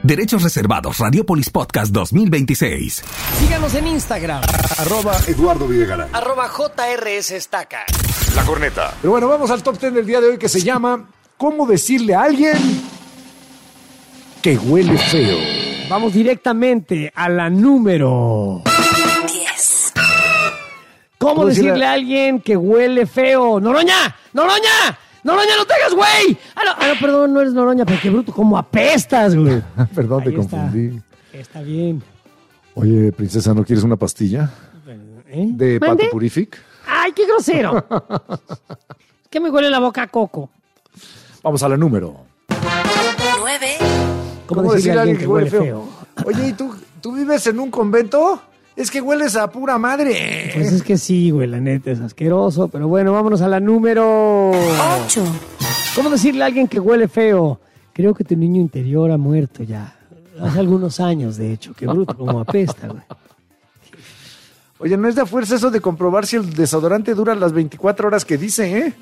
Derechos reservados. Radiopolis Podcast 2026. Síganos en Instagram. @Eduardo Videgaray. @JRS Estaca. La Corneta. Pero bueno, vamos al top 10 del día de hoy que se llama ¿Cómo decirle a alguien que huele feo? Vamos directamente a la número 10. ¿Cómo decirle a alguien que huele feo? ¡Noroña! ¡Noroña! ¡Noroña, no te hagas, güey! No, perdón, no eres Noroña, pero qué bruto, ¿cómo apestas, güey? Perdón, te Ahí está. confundí. Está bien. Oye, princesa, ¿no quieres una pastilla? ¿De Pato ¿Mande? Purific? ¡Ay, qué grosero! ¿Qué me huele la boca a coco? Vamos a la número. 9. ¿Cómo decirle a alguien que huele feo? Oye, ¿y tú vives en un convento? Es que hueles a pura madre. Pues es que sí, güey, la neta es asqueroso. Pero bueno, vámonos a la número 8. ¿Cómo decirle a alguien que huele feo? Creo que tu niño interior ha muerto ya. Hace algunos años, de hecho. Qué bruto, como apesta, güey. Oye, no es de a fuerza eso de comprobar si el desodorante dura las 24 horas que dice, ¿eh?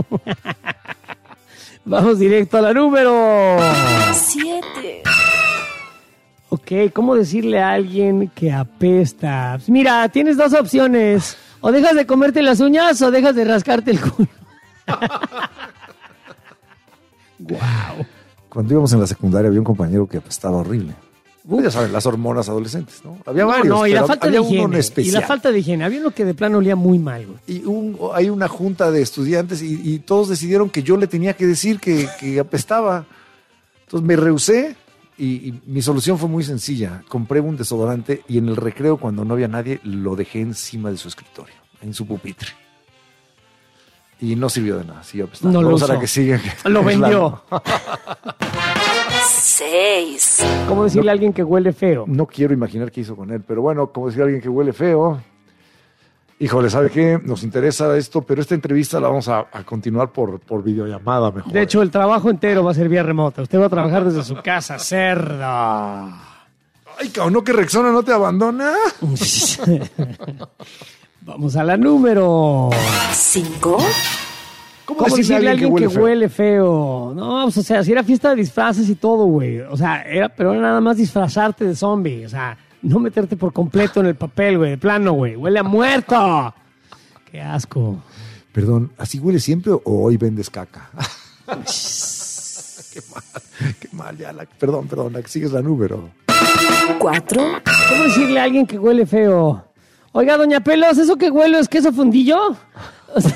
Vamos directo a la número 7. Ok, ¿cómo decirle a alguien que apesta? Pues mira, tienes dos opciones. O dejas de comerte las uñas o dejas de rascarte el culo. Wow. Cuando íbamos en la secundaria había un compañero que apestaba horrible. Ya saben, las hormonas adolescentes, ¿no? Había varios, No, y pero la falta de había uno en higiene. Y especial. la falta de higiene. Había uno que de plano olía muy mal, güey. Y hay una junta de estudiantes y todos decidieron que yo le tenía que decir que apestaba. Entonces me rehusé y mi solución fue muy sencilla. Compré un desodorante y en el recreo, cuando no había nadie, lo dejé encima de su escritorio, en su pupitre. Y no sirvió de nada, siguió apestando. No lo Vamos a usó. la que sigue. Lo vendió. 6. ¿Cómo decirle a alguien que huele feo? No quiero imaginar qué hizo con él, pero bueno, como decía alguien que huele feo. Híjole, ¿sabe qué? Nos interesa esto, pero esta entrevista la vamos a continuar por videollamada mejor. De hecho, el trabajo entero va a ser vía remota. Usted va a trabajar desde su casa, cerda. Ay, cabrón, ¿no que Rexona no te abandona? Vamos a la número 5. ¿Cómo decirle a alguien que huele feo? No, pues, o sea, si era fiesta de disfraces y todo, güey. O sea, pero era nada más disfrazarte de zombie. O sea, no meterte por completo en el papel, güey. De plano, güey. Huele a muerto. Qué asco. Perdón, ¿así huele siempre o hoy vendes caca? Qué mal, ya. Perdón, la que sigue es la número. 4. ¿Cómo decirle a alguien que huele feo? Oiga, doña Pelos, ¿eso que huele es queso fundillo? O sea,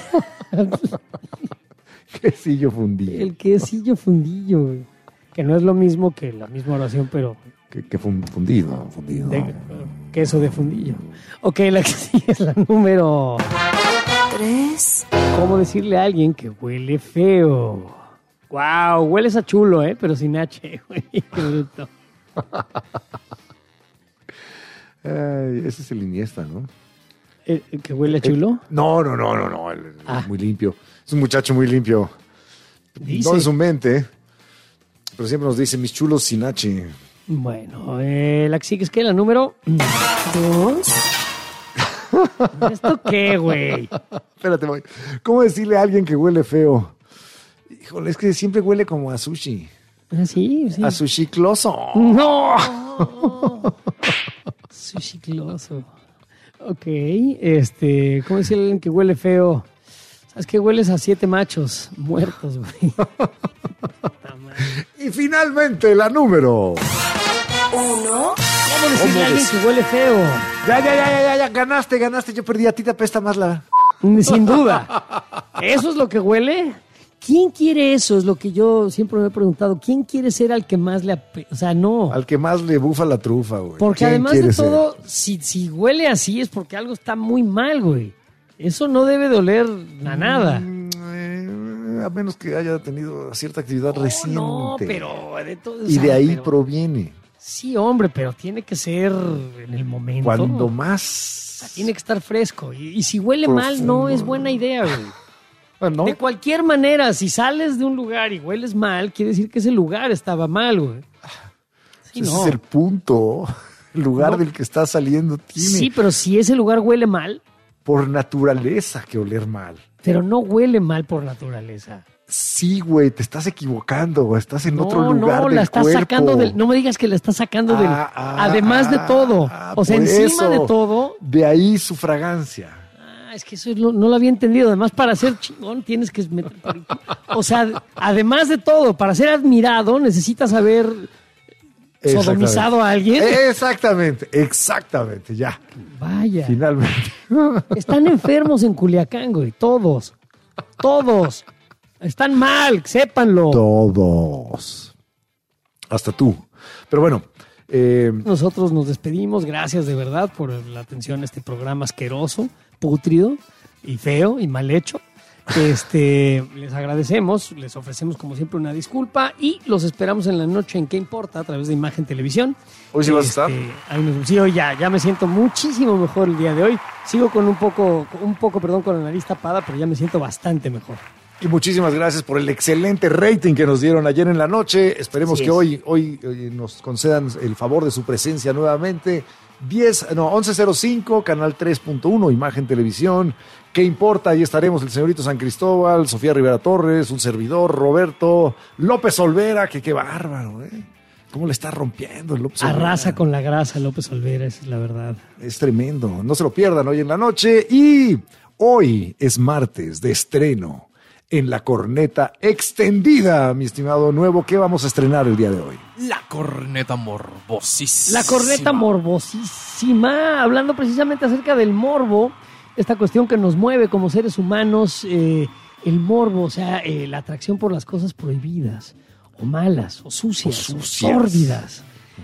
Quesillo fundido. el quesillo fundillo, güey. Que no es lo mismo que la misma oración, pero Que fundido. de queso de fundillo. Ok, la que sigue es la número 3. ¿Cómo decirle a alguien que huele feo? Wow, hueles a chulo, pero sin H, güey. Qué bruto. Ay, ese es el Iniesta, ¿no? ¿El que huele a chulo? No. Él es muy limpio. Es un muchacho muy limpio. Dice. No en su mente, pero siempre nos dice mis chulos sin H. Bueno, la que sigue es que la número 2. ¿Esto qué, güey? Espérate, voy. ¿Cómo decirle a alguien que huele feo? Híjole, es que siempre huele como a sushi. Ah, sí. A sushi closo. ¡No! Sushi closo. Ok, ¿cómo decirle a alguien que huele feo? ¿Sabes que hueles a 7 machos muertos, güey? Y finalmente la número. 1. ¿Cómo decirle a alguien que huele feo? Ya, ganaste. Yo perdí, a ti te apesta más la... Sin duda. ¿Eso es lo que huele? ¿Quién quiere eso? Es lo que yo siempre me he preguntado. ¿Quién quiere ser al que más le... O sea, no. Al que más le bufa la trufa, güey. Porque ¿Quién además de quiere ser? todo, si huele así es porque algo está muy mal, güey. Eso no debe de oler a nada. A menos que haya tenido cierta actividad reciente. No, pero de todo... Y de ahí proviene. Sí, hombre, pero tiene que ser en el momento. Cuando O más... sea, tiene que estar fresco. Y si huele mal, no es buena idea, güey. ¿No? De cualquier manera, si sales de un lugar y hueles mal, quiere decir que ese lugar estaba mal, güey. Sí, Ese no. es el punto. El lugar del que está saliendo tiene Sí, pero si ese lugar huele mal, por naturaleza que oler mal. pero no huele mal por naturaleza. Sí, güey, te estás equivocando, estás en otro lugar del la estás cuerpo. sacando del... No me digas que la estás sacando del... Además de todo. O sea, encima de todo... De ahí su fragancia. Es que eso no lo había entendido. Además, para ser chingón tienes que... O sea, además de todo, para ser admirado necesitas haber sodomizado a alguien. Exactamente, ya. Vaya. Finalmente. Están enfermos en Culiacán, güey. Todos. Están mal, sépanlo. Todos. Hasta tú. Pero bueno. Nosotros nos despedimos. Gracias de verdad por la atención a este programa asqueroso, pútrido y feo y mal hecho. Les agradecemos, les ofrecemos como siempre una disculpa y los esperamos en la noche en ¿Qué importa? A través de Imagen Televisión. ¿Hoy sí vas a estar? Sí, hoy ya me siento muchísimo mejor el día de hoy. Sigo con un poco, con la nariz tapada, pero ya me siento bastante mejor. Y muchísimas gracias por el excelente rating que nos dieron ayer en la noche. Esperemos que hoy nos concedan el favor de su presencia nuevamente. 11:05, canal 3.1, Imagen Televisión. ¿Qué importa? Ahí estaremos el señorito San Cristóbal, Sofía Rivera Torres, un servidor, Roberto López Olvera, que qué bárbaro, ¿eh? ¿Cómo le está rompiendo el López Olvera? Arrasa con la grasa López Olvera, esa es la verdad. Es tremendo. No se lo pierdan hoy en la noche. Y hoy es martes de estreno en La Corneta Extendida, mi estimado Nuevo. ¿Qué vamos a estrenar el día de hoy? La Corneta Morbosísima. La Corneta Morbosísima. Hablando precisamente acerca del morbo, esta cuestión que nos mueve como seres humanos, el morbo, o sea, la atracción por las cosas prohibidas, o malas, o sucias. Sórdidas.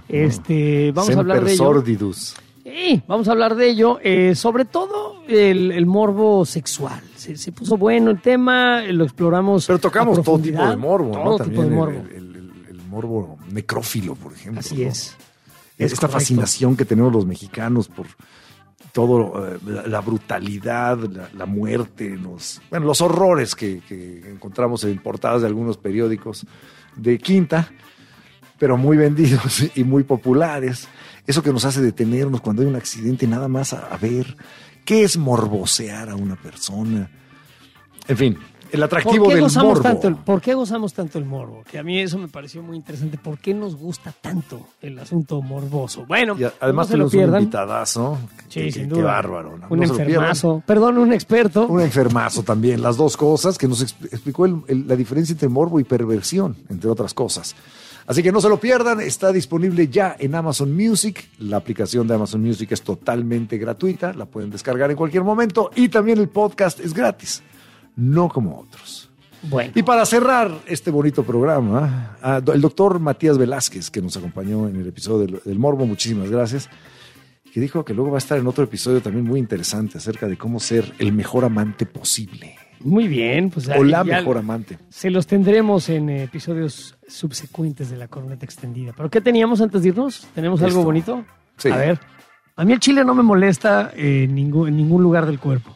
Vamos a hablar de ello. Sordidus. Sí, vamos a hablar de ello, sobre todo el morbo sexual. Se puso bueno el tema, lo exploramos. Pero tocamos todo tipo de morbo, ¿no? Todo También tipo de morbo. El morbo necrófilo, por ejemplo. Así es. Esta fascinación que tenemos los mexicanos por todo, la brutalidad, la muerte, los horrores que encontramos en portadas de algunos periódicos de quinta, pero muy vendidos y muy populares. Eso que nos hace detenernos cuando hay un accidente, nada más a ver qué es morbosear a una persona. En fin, el atractivo del morbo. ¿Por qué gozamos tanto el morbo? Que a mí eso me pareció muy interesante. ¿Por qué nos gusta tanto el asunto morboso? Bueno, y además no tenemos un invitadazo. Sí, sin duda. Qué bárbaro. ¿No? Un enfermazo. Perdón, un experto. Un enfermazo también. Las dos cosas que nos explicó la diferencia entre morbo y perversión, entre otras cosas. Así que no se lo pierdan, está disponible ya en Amazon Music. La aplicación de Amazon Music es totalmente gratuita, la pueden descargar en cualquier momento y también el podcast es gratis, no como otros. Bueno. Y para cerrar este bonito programa, el doctor Matías Velázquez, que nos acompañó en el episodio del Morbo, muchísimas gracias, que dijo que luego va a estar en otro episodio también muy interesante acerca de cómo ser el mejor amante posible. Muy bien, pues o la mejor amante. Se los tendremos en episodios subsecuentes de La Corneta Extendida. ¿Pero qué teníamos antes de irnos? ¿Tenemos algo bonito? Sí. A ver. A mí el chile no me molesta en ningún lugar del cuerpo.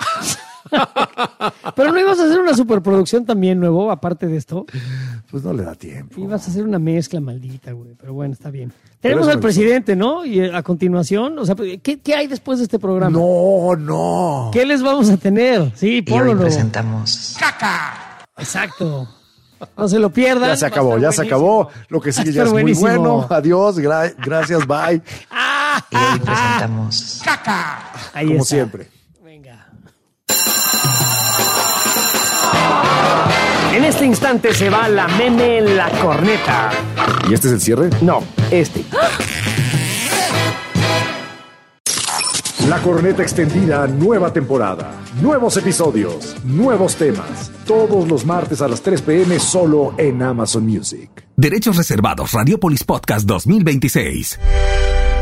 Pero no ibas a hacer una superproducción también, Nuevo, aparte de esto. Pues no le da tiempo. Ibas a hacer una mezcla maldita, güey. Pero bueno, está bien. Tenemos al presidente, ¿no? Y a continuación, o sea, ¿qué hay después de este programa? No. ¿Qué les vamos a tener? Sí, Polo. Y hoy presentamos ¡Caca! Exacto. No se lo pierdan. Ya se acabó. Lo que sigue ya es muy bueno. Adiós, gracias, bye. Y hoy presentamos ¡Caca! Ahí como está. Siempre. Venga. En este instante se va la meme en la corneta. ¿Y este es el cierre? No, este. La Corneta Extendida, nueva temporada. Nuevos episodios, nuevos temas. Todos los martes a las 3 p.m. solo en Amazon Music. Derechos reservados. Radiopolis Podcast 2026.